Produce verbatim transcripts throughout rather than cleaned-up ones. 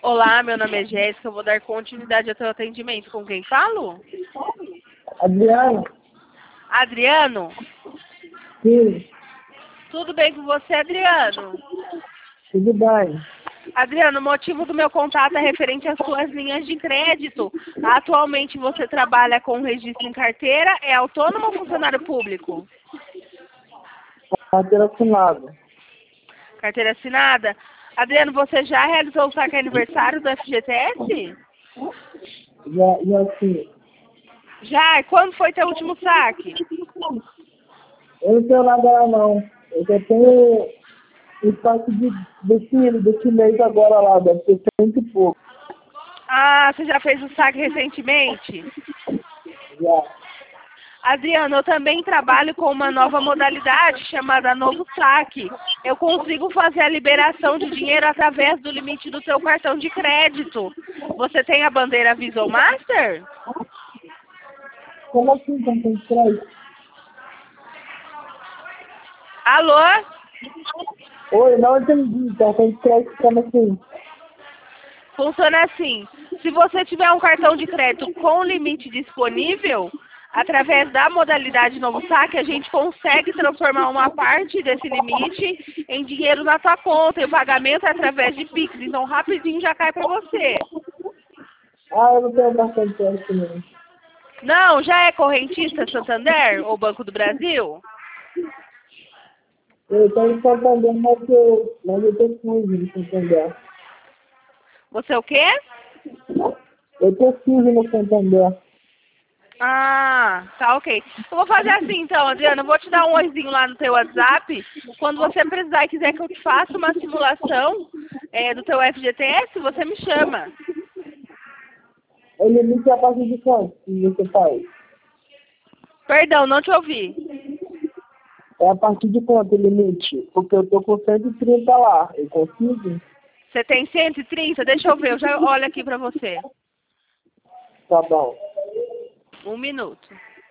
Olá, meu nome é Jéssica, eu vou dar continuidade ao teu atendimento. Com quem falo? Adriano? Adriano? Sim, Tudo bem com você, Adriano? tudo bem. Adriano, o motivo do meu contato é referente às suas linhas de crédito. Atualmente você trabalha com registro em carteira, é autônomo ou funcionário público? Carteira assinada. Carteira assinada? Adriano, você já realizou o saque aniversário do F G T S? Já, já sim. Já? E quando foi teu último saque? Eu não tenho nada lá não. Eu só tenho o espaço de, desse, desse mês agora lá, deve ser cento e pouco. Ah, você já fez o saque recentemente? Já. Adriano, eu também trabalho com uma nova modalidade chamada Novo Saque. Eu consigo fazer a liberação de dinheiro através do limite do seu cartão de crédito. Você tem a bandeira Visa ou Master? Como assim, cartão de crédito? Alô? Oi, não entendi. Cartão de crédito como assim? Funciona assim. Se você tiver um cartão de crédito com limite disponível, através da modalidade Novo Saque, a gente consegue transformar uma parte desse limite em dinheiro na sua conta. E o pagamento é através de Pix. Então, rapidinho já cai para você. Ah, eu não tenho cartão de crédito não. Não, já é correntista Santander ou Banco do Brasil? Eu tenho em Santander, mas eu, mas eu tô sujo no Santander. Você é o quê? Eu tô sujo no Santander. Ah, tá ok. Eu vou fazer assim então, Adriana, eu vou te dar um oizinho lá no teu WhatsApp. Quando você precisar e quiser que eu te faça uma simulação é, do teu F G T S, você me chama. O limite é a partir de quanto que você faz? Perdão, não te ouvi. É a partir de quanto o limite? Porque eu tô com cento e trinta lá. Eu consigo? Você tem cento e trinta? Deixa eu ver, eu já olho aqui pra você. Tá bom. Um minuto.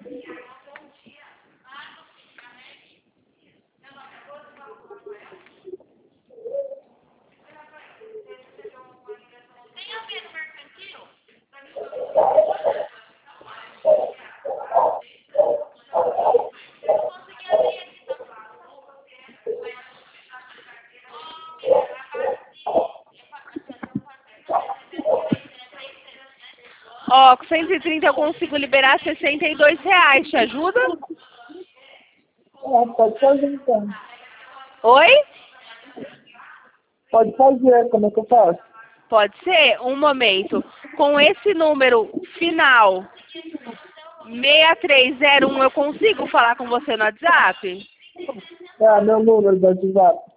Ó, com cento e trinta eu consigo liberar sessenta e dois reais. Te ajuda? É, pode fazer então. Oi? Pode fazer, como é que eu faço? Pode ser? Um momento. Com esse número final seis três zero um, eu consigo falar com você no WhatsApp? É, meu número do WhatsApp.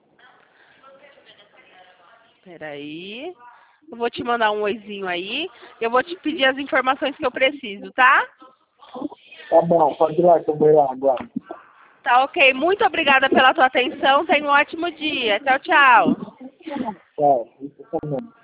Peraí. Eu vou te mandar um oizinho aí. Eu vou te pedir as informações que eu preciso, tá? Tá bom, pode ir lá que eu vou lá agora. Tá ok. Muito obrigada pela tua atenção. Tenha um ótimo dia. Tchau, tchau. Tchau, isso também.